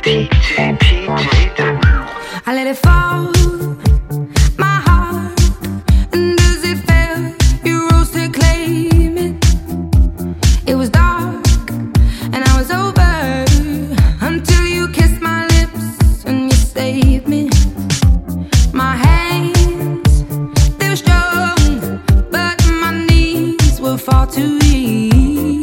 I let it fall, my heart, and as it fell, you rose to claim it. It was dark, and I was over, until you kissed my lips, and you saved me. My hands, they were strong, but my knees were far too weak.